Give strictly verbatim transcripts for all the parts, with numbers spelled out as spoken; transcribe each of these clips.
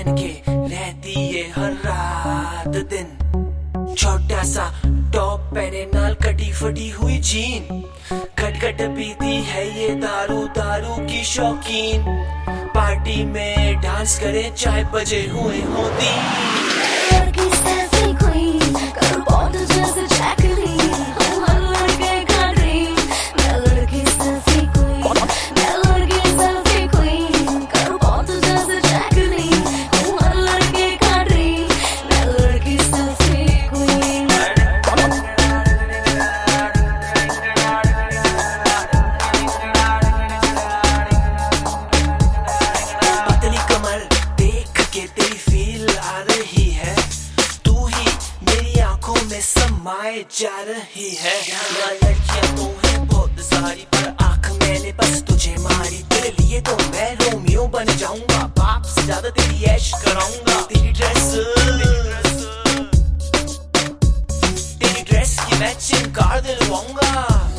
पहन के रहती है हर रात दिन। छोटा सा टॉप पहने नाल कटी फटी हुई जीन, खट खट पीती है ये दारू दारू की शौकीन। पार्टी में डांस करे चाहे बजे हुए होती। समाए जा रही है लड़कियां तो है बहुत सारी, पर आंख मैंने बस तुझे मारी। तेरे लिए तो मैं रोमियो बन जाऊंगा, बाप से ज्यादा तेरी ऐश कराऊंगा। तेरी ड्रेस तेरी ड्रेस की मैचिंग कार दिलवाऊंगा।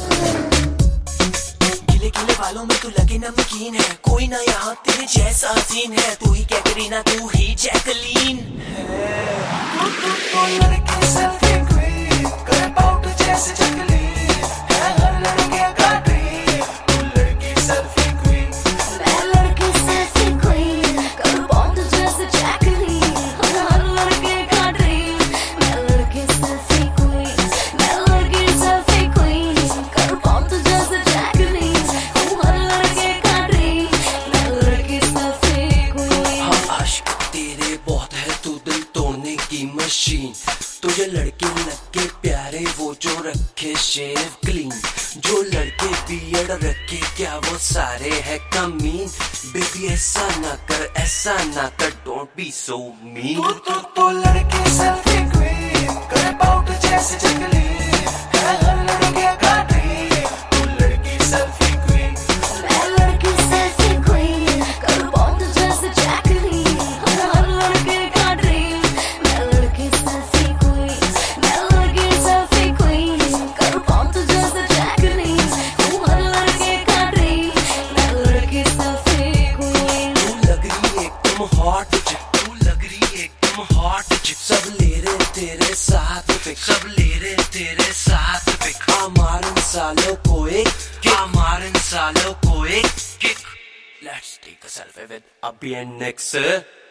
गिले गिले बालों में तू लगे नमकीन है, कोई ना यहाँ तेरे जैसा हसीन है। तू ही कैटरीना तू ही जैकलीन है। तू तू तो लड़की सेल्फी जैसे जंगली है हर लड़के का ड्रीम। तू लड़की सेल्फी क्वीन, मैं लड़की सेल्फी क्वीन। करूँ बॉन्ड जैसे जैकलीन, हर लड़के का ड्रीम। मैं लड़की सेल्फी क्वीन, मैं लड़की सेल्फी क्वीन। करूँ बॉन्ड जैसे जैकलीन, हर लड़के का ड्रीम। मैं लड़की सेल्फी क्वीन। हाँ आशिक तेरे बहुत है, तू दिल तोड़ने की मशीन। तुझे लड़के लगे प्यारे वो जो रखे शेव क्लीन, जो लड़के बियर्ड रखे क्या वो सारे है कमीन। बेबी ऐसा ना कर ऐसा ना कर, डोंट बी सो मीन। तू तू तो लड़के सेल्फी क्वीन, कर पाउट जैसे जंगली है हर लड़के का ड्रीम। तू लड़की सेल्फी क्वीन, मैं लड़की सेल्फी क्वीन। कर बॉन्ड जैसे जैकलीन, हर लड़के का ड्रीम। मैं लड़की सेल्फी हॉट चिक, तू लग रही एकदम हॉट चिक। सब ले रहे तेरे साथ पिक, सब ले रहे तेरे साथ पिक। आमार इन सालों को एक किक, आमार इन सालों को एक kick. Let's take a selfie with Abhi and Nix.